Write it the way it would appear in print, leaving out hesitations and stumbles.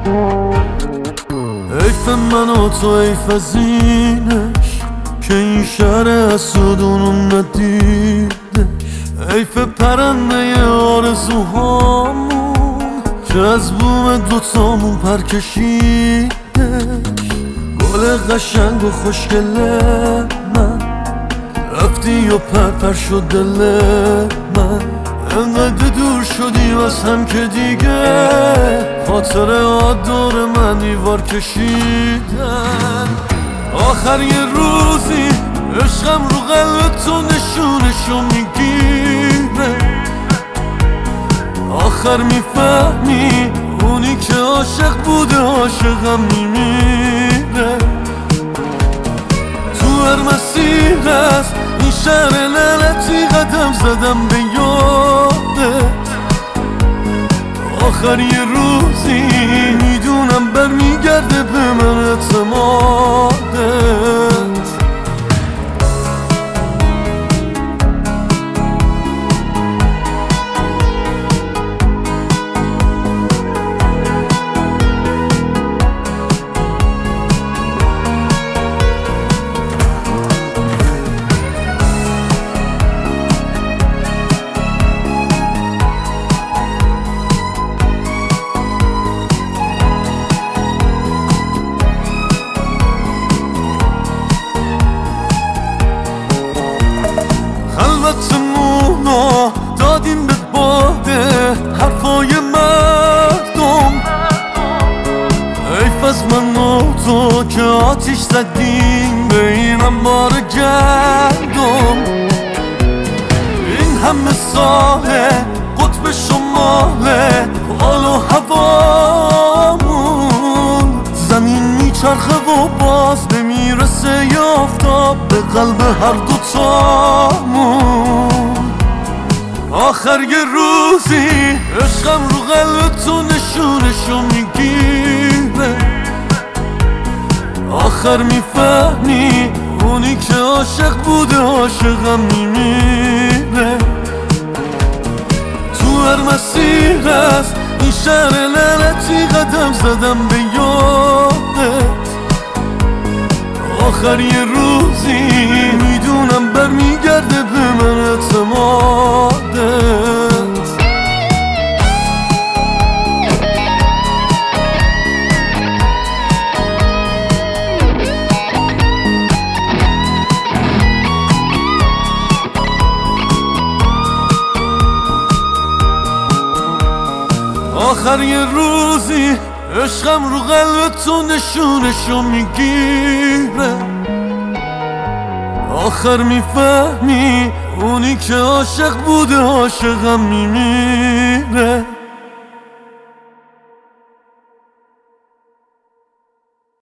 حیف من و تو، حیف از اینش که این شهر حسودونو ندیدش. حیف پرنده آرزوهامون که از بوم دوتامون پر کشیدش. گل قشنگ و خوشگل من رفتی و پر شد دل من. انقدر دور شدیم از هم که دیگه خاطره دور من دیوار کشیدن. آخر یه روزی عشقم رو قلب تو نشونشو میگیره. آخر میفهمی اونی که عاشق بوده عاشقم میمیره. تو هر مسیر از این شهر لعنتی قدم زدم به یادت. آخر یه روزی میدونم برمیگرده به من اعتمادت. خلوتمونو دادیم به باده حرفای مردم. حیف از من و تو که آتیش زدیم به این انبار گندم. این همه ساله قطب شماله حال و هوامون. زمین میچرخه و باز نمیرسه یه آفتاب به قلب هر دوتامون. آخر یه روزی عشقم رو قلب تو نشونشو میگیره. آخر میفهمی اونی که عاشق بوده عاشقم میمیره. تو هر مسیر از این شهر لعنتی قدم زدم به یادت. آخر یه روزی میدونم برمیگرده به من اعتمادت. آخر یه روزی عشقم رو قلب تو نشونشو میگیره. آخر میفهمی اونی که عاشق بوده عاشقم میمیره.